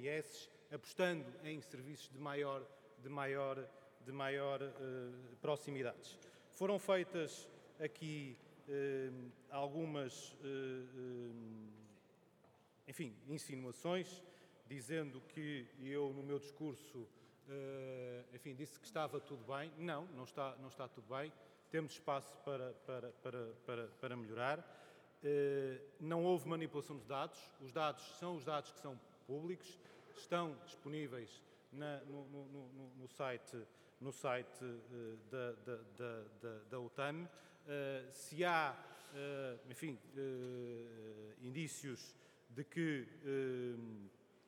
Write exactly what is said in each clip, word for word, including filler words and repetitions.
I S, apostando em serviços de maior, de maior, de maior uh, proximidade. Foram feitas aqui uh, algumas, uh, uh, enfim, insinuações, dizendo que eu, no meu discurso, uh, enfim, disse que estava tudo bem. Não, não está, não está tudo bem. Temos espaço para, para, para, para, para melhorar. Uh, não houve manipulação de dados. Os dados são os dados que são públicos, estão disponíveis na, no, no, no, no site, no site uh, da, da, da, da, da O T A M. Uh, se há, uh, enfim, uh, indícios de que uh,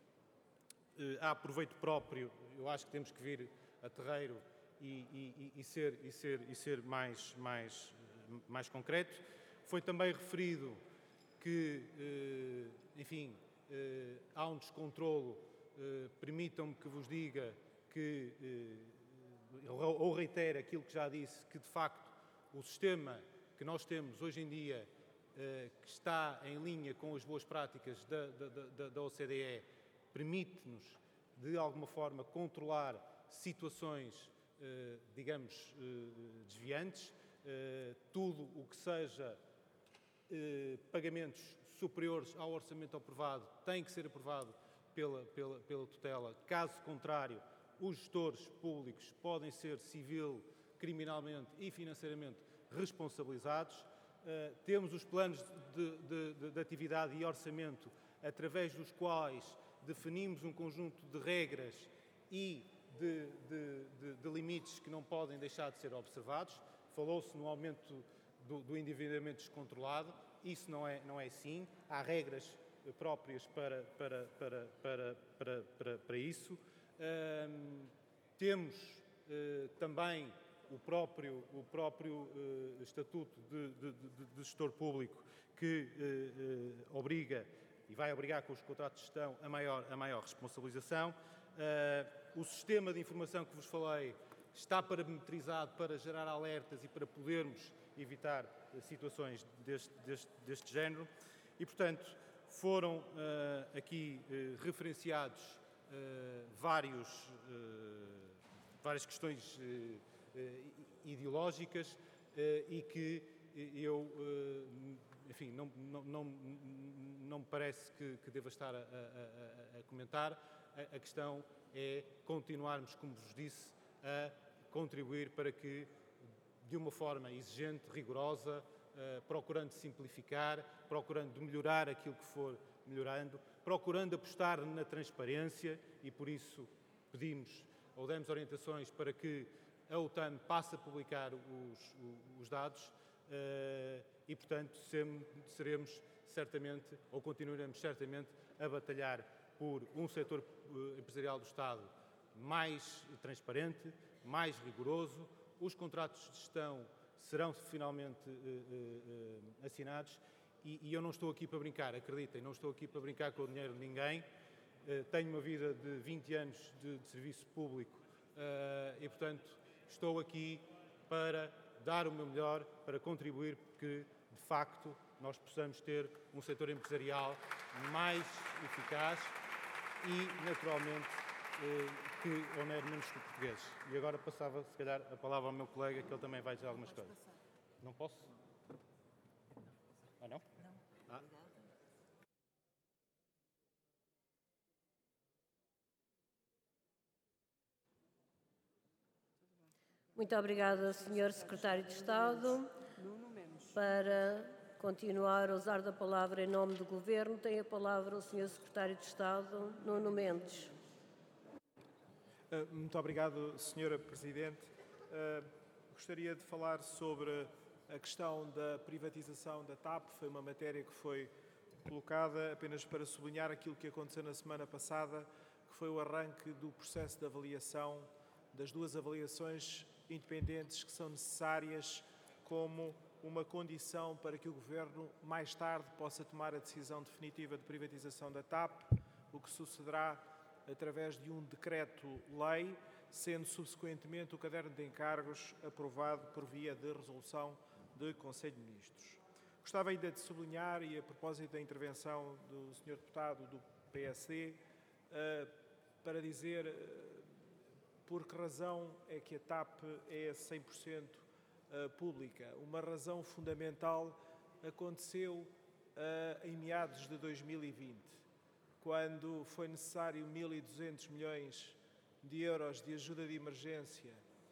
uh, há proveito próprio, eu acho que temos que vir a terreiro e, e, e, ser, e, ser, e ser mais, mais, mais concreto. Foi também referido que, uh, enfim, uh, há um descontrolo. Uh, permitam-me que vos diga que, uh, ou reitere aquilo que já disse, que de facto o sistema que nós temos hoje em dia, uh, que está em linha com as boas práticas da, da, da, da O C D E, permite-nos, de alguma forma, controlar situações, uh, digamos, uh, desviantes. Uh, tudo o que seja uh, pagamentos superiores ao orçamento aprovado tem que ser aprovado pela, pela, pela tutela. Caso contrário, os gestores públicos podem ser civil, criminalmente e financeiramente responsabilizados. Uh, temos os planos de, de, de, de atividade e orçamento, através dos quais definimos um conjunto de regras e de, de, de, de limites que não podem deixar de ser observados. Falou-se no aumento do, do endividamento descontrolado. Isso não é, não é assim. Há regras próprias para, para, para, para, para, para, para isso. Um, temos uh, também o próprio, o próprio uh, Estatuto de, de, de, de Gestor Público que uh, uh, obriga e vai obrigar com os contratos de gestão a maior, a maior responsabilização. Uh, o sistema de informação que vos falei está parametrizado para gerar alertas e para podermos evitar uh, situações deste, deste, deste género e, portanto, foram uh, aqui uh, referenciados uh, vários, uh, várias questões uh, uh, ideológicas uh, e que eu, uh, enfim, não, não, não, não me parece que, que deva estar a, a, a comentar. A, a questão é continuarmos, como vos disse, a contribuir para que, de uma forma exigente, rigorosa, Uh, procurando simplificar, procurando melhorar aquilo que for melhorando, procurando apostar na transparência e por isso pedimos ou demos orientações para que a O T A M passe a publicar os, os dados uh, e, portanto, seremos certamente ou continuaremos certamente a batalhar por um setor uh, empresarial do Estado mais transparente, mais rigoroso. Os contratos de gestão serão finalmente uh, uh, assinados e, e eu não estou aqui para brincar, acreditem, não estou aqui para brincar com o dinheiro de ninguém. Uh, tenho uma vida de vinte anos de, de serviço público uh, e, portanto, estou aqui para dar o meu melhor, para contribuir que, de facto, nós possamos ter um setor empresarial mais eficaz e, naturalmente, que onere menos que portugueses. E agora passava, se calhar, a palavra ao meu colega, que ele também vai dizer algumas coisas. Não posso? Ah, não? Não. Ah. Muito obrigada, senhor Secretário de Estado. Para continuar a usar da palavra em nome do Governo, tem a palavra o senhor Secretário de Estado, Nuno Mendes. Muito obrigado, senhora Presidente. Uh, gostaria de falar sobre a questão da privatização da T A P. Foi uma matéria que foi colocada apenas para sublinhar aquilo que aconteceu na semana passada, que foi o arranque do processo de avaliação, das duas avaliações independentes que são necessárias como uma condição para que o Governo mais tarde possa tomar a decisão definitiva de privatização da T A P, o que sucederá através de um decreto-lei, sendo subsequentemente o caderno de encargos aprovado por via de resolução de Conselho de Ministros. Gostava ainda de sublinhar, e a propósito da intervenção do senhor Deputado do P S D, para dizer por que razão é que a TAP é cem por cento pública. Uma razão fundamental aconteceu em meados de dois mil e vinte, quando foi necessário mil e duzentos milhões de euros de ajuda de emergência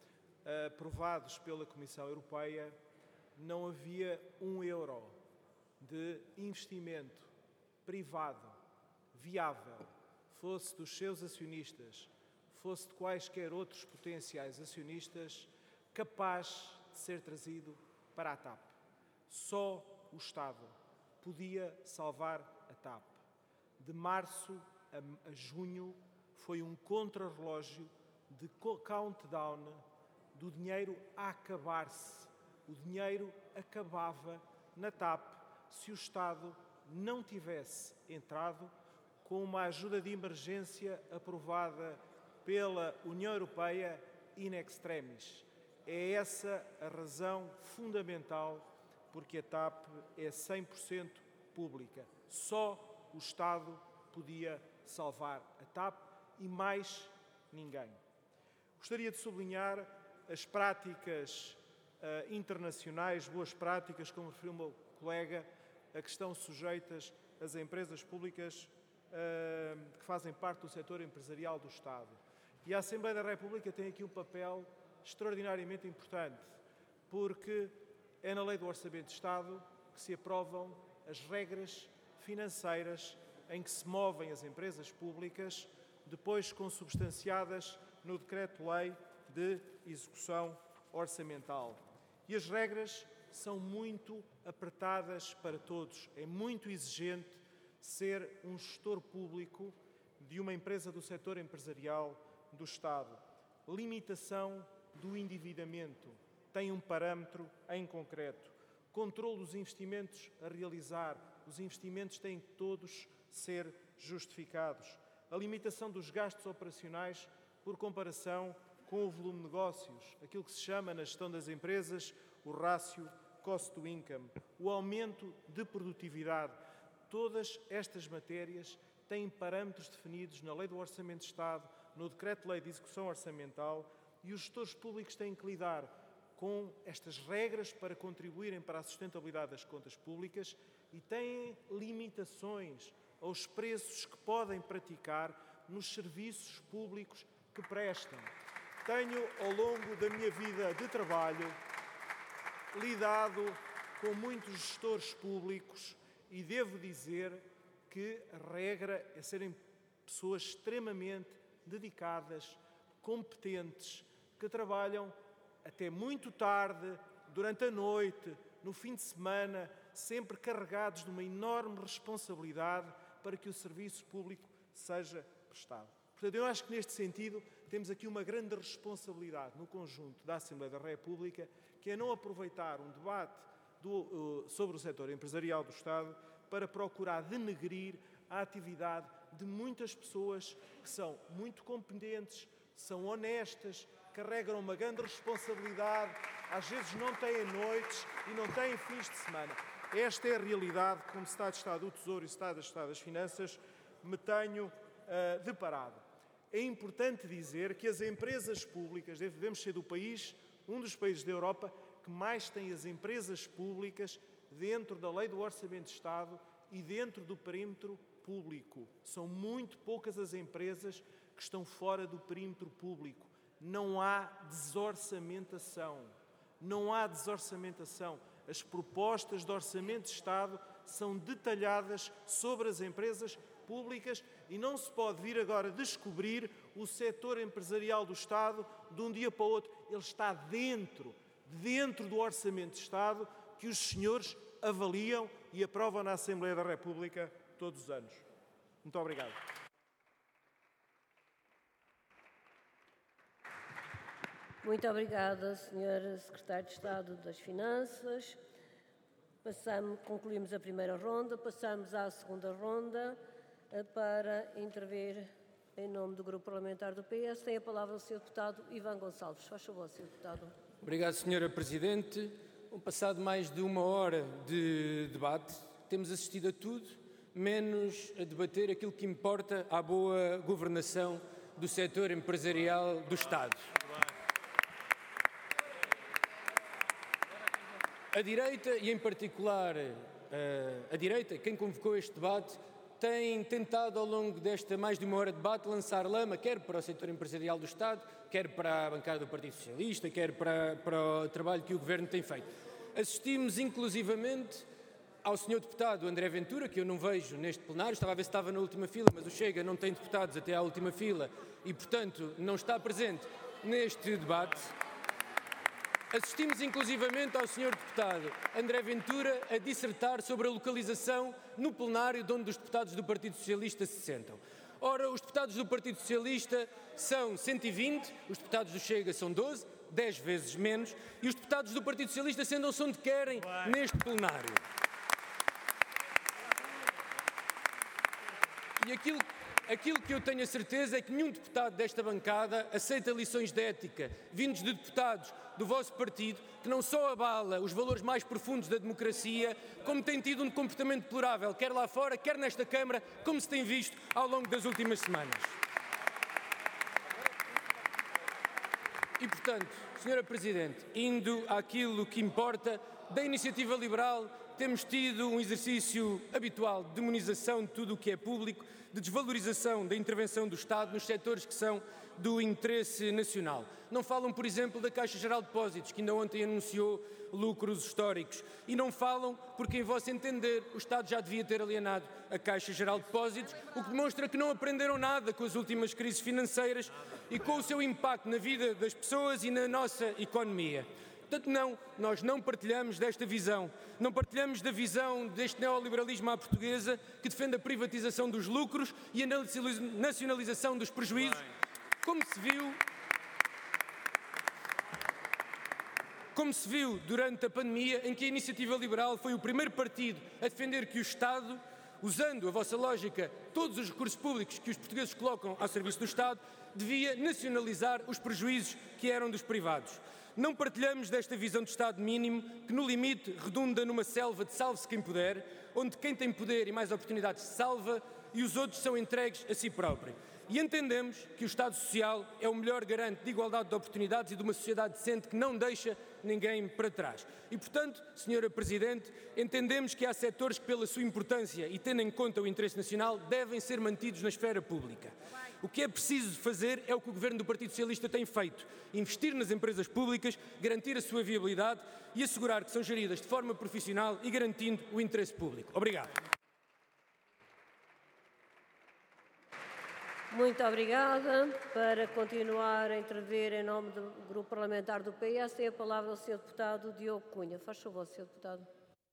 aprovados pela Comissão Europeia. Não havia um euro de investimento privado viável, fosse dos seus acionistas, fosse de quaisquer outros potenciais acionistas, capaz de ser trazido para a TAP. Só o Estado podia salvar a TAP. De março a, a junho foi um contrarrelógio de countdown do dinheiro a acabar-se. O dinheiro acabava na TAP se o Estado não tivesse entrado com uma ajuda de emergência aprovada pela União Europeia in extremis. É essa a razão fundamental porque a TAP é cem por cento pública. Só o Estado podia salvar a TAP e mais ninguém. Gostaria de sublinhar as práticas uh, internacionais, boas práticas, como referiu o meu colega, a que estão sujeitas as empresas públicas uh, que fazem parte do setor empresarial do Estado. E a Assembleia da República tem aqui um papel extraordinariamente importante, porque é na Lei do Orçamento de Estado que se aprovam as regras financeiras em que se movem as empresas públicas, depois consubstanciadas no Decreto-Lei de Execução Orçamental. E as regras são muito apertadas para todos. É muito exigente ser um gestor público de uma empresa do setor empresarial do Estado. Limitação do endividamento. Tem um parâmetro em concreto. Controle dos investimentos a realizar. Os investimentos têm que todos ser justificados. A limitação dos gastos operacionais por comparação com o volume de negócios. Aquilo que se chama na gestão das empresas o rácio cost to income. O aumento de produtividade. Todas estas matérias têm parâmetros definidos na Lei do Orçamento de Estado, no Decreto-Lei de Execução Orçamental, e os gestores públicos têm que lidar com estas regras para contribuírem para a sustentabilidade das contas públicas e têm limitações aos preços que podem praticar nos serviços públicos que prestam. Tenho, ao longo da minha vida de trabalho, lidado com muitos gestores públicos e devo dizer que a regra é serem pessoas extremamente dedicadas, competentes, que trabalham até muito tarde, durante a noite, no fim de semana, sempre carregados de uma enorme responsabilidade para que o serviço público seja prestado. Portanto, eu acho que neste sentido temos aqui uma grande responsabilidade no conjunto da Assembleia da República, que é não aproveitar um debate do, uh, sobre o setor empresarial do Estado para procurar denegrir a atividade de muitas pessoas que são muito competentes, são honestas, carregam uma grande responsabilidade, às vezes não têm noites e não têm fins de semana. Esta é a realidade, como Estado de Estado do Tesouro e Estado de Estado das Finanças, me tenho uh, deparado. É importante dizer que as empresas públicas, devemos ser do país, um dos países da Europa, que mais tem as empresas públicas dentro da Lei do Orçamento de Estado e dentro do perímetro público. São muito poucas as empresas que estão fora do perímetro público. Não há desorçamentação. Não há desorçamentação. As propostas de orçamento de Estado são detalhadas sobre as empresas públicas e não se pode vir agora descobrir o setor empresarial do Estado de um dia para o outro. Ele está dentro, dentro do Orçamento de Estado que os senhores avaliam e aprovam na Assembleia da República todos os anos. Muito obrigado. Muito obrigada, senhor Secretário de Estado das Finanças. Passamos, concluímos a primeira ronda, passamos à segunda ronda para intervir em nome do Grupo Parlamentar do P S. Tem a palavra o senhor Deputado Ivan Gonçalves. Faz favor, senhor Deputado. Obrigado, senhora Presidente. Um passado mais de uma hora de debate, temos assistido a tudo, menos a debater aquilo que importa à boa governação do setor empresarial do Estado. A direita, e em particular a direita, quem convocou este debate, tem tentado ao longo desta mais de uma hora de debate lançar lama, quer para o setor empresarial do Estado, quer para a bancada do Partido Socialista, quer para, para o trabalho que o Governo tem feito. Assistimos inclusivamente ao senhor deputado André Ventura, que eu não vejo neste plenário, estava a ver se estava na última fila, mas o Chega não tem deputados até à última fila e, portanto, não está presente neste debate. Assistimos inclusivamente ao senhor deputado André Ventura a dissertar sobre a localização no plenário de onde os deputados do Partido Socialista se sentam. Ora, os deputados do Partido Socialista são cento e vinte, os deputados do Chega são doze, dez vezes menos, e os deputados do Partido Socialista sentam-se onde querem neste plenário. E aquilo, aquilo que eu tenho a certeza é que nenhum deputado desta bancada aceita lições de ética vindos de deputados do vosso partido, que não só abala os valores mais profundos da democracia, como tem tido um comportamento deplorável, quer lá fora, quer nesta Câmara, como se tem visto ao longo das últimas semanas. E, portanto, senhora Presidente, indo àquilo que importa, da Iniciativa Liberal temos tido um exercício habitual de demonização de tudo o que é público, de desvalorização da intervenção do Estado nos setores que são do interesse nacional. Não falam, por exemplo, da Caixa Geral de Depósitos, que ainda ontem anunciou lucros históricos. E não falam porque, em vosso entender, o Estado já devia ter alienado a Caixa Geral de Depósitos, o que demonstra que não aprenderam nada com as últimas crises financeiras e com o seu impacto na vida das pessoas e na nossa economia. Portanto, não, nós não partilhamos desta visão. Não partilhamos da visão deste neoliberalismo à portuguesa que defende a privatização dos lucros e a nacionalização dos prejuízos, como se viu, como se viu durante a pandemia, em que a Iniciativa Liberal foi o primeiro partido a defender que o Estado, usando a vossa lógica, todos os recursos públicos que os portugueses colocam ao serviço do Estado, devia nacionalizar os prejuízos que eram dos privados. Não partilhamos desta visão de Estado mínimo que, no limite, redunda numa selva de salve-se quem puder, onde quem tem poder e mais oportunidades se salva e os outros são entregues a si próprio. E entendemos que o Estado Social é o melhor garante de igualdade de oportunidades e de uma sociedade decente que não deixa ninguém para trás. E, portanto, senhora Presidente, entendemos que há setores que, pela sua importância e tendo em conta o interesse nacional, devem ser mantidos na esfera pública. O que é preciso fazer é o que o Governo do Partido Socialista tem feito: investir nas empresas públicas, garantir a sua viabilidade e assegurar que são geridas de forma profissional e garantindo o interesse público. Obrigado. Muito obrigada. Para continuar a intervir em nome do Grupo Parlamentar do P S, tem a palavra o senhor Deputado Diogo Cunha. Faz favor, senhor Deputado.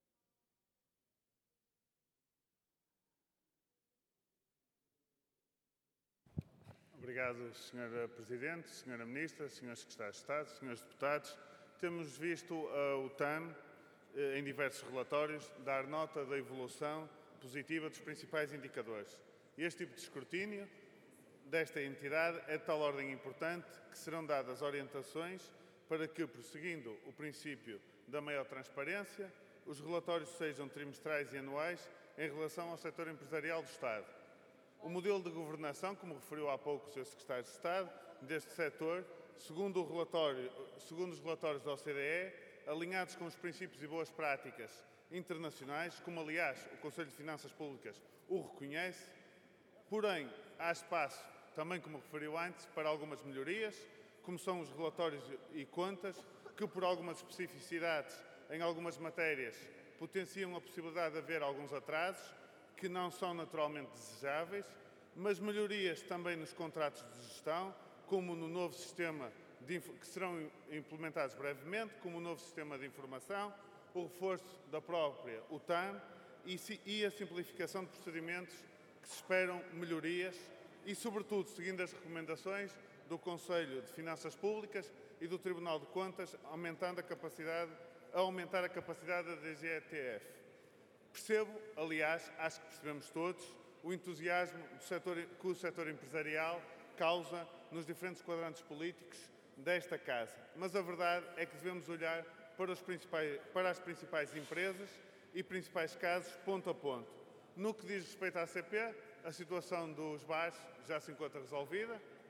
Obrigado, senhora Presidente, senhora Ministra, senhores Secretários de Estado, senhores Deputados. Temos visto a U T A M, em diversos relatórios, dar nota da evolução positiva dos principais indicadores. Este tipo de escrutínio desta entidade é de tal ordem importante que serão dadas orientações para que, prosseguindo o princípio da maior transparência, os relatórios sejam trimestrais e anuais em relação ao setor empresarial do Estado. O modelo de governação, como referiu há pouco o senhor Secretário de Estado, deste setor, segundo, o relatório, segundo os relatórios da O C D E, alinhados com os princípios e boas práticas internacionais, como aliás o Conselho de Finanças Públicas o reconhece, porém há espaço, também como referiu antes, para algumas melhorias, como são os relatórios e contas, que por algumas especificidades em algumas matérias potenciam a possibilidade de haver alguns atrasos, que não são naturalmente desejáveis, mas melhorias também nos contratos de gestão, como no novo sistema de, que serão implementados brevemente, como o novo sistema de informação, o reforço da própria U T A M e, e a simplificação de procedimentos que se esperam melhorias e, sobretudo, seguindo as recomendações do Conselho de Finanças Públicas e do Tribunal de Contas, aumentando a capacidade, a aumentar a capacidade da D G T F. Percebo, aliás, acho que percebemos todos, o entusiasmo do setor, que o setor empresarial causa nos diferentes quadrantes políticos desta Casa. Mas a verdade é que devemos olhar para, os principais, para as principais empresas e principais casos ponto a ponto. No que diz respeito à A C P, a situação dos bares já se encontra resolvida.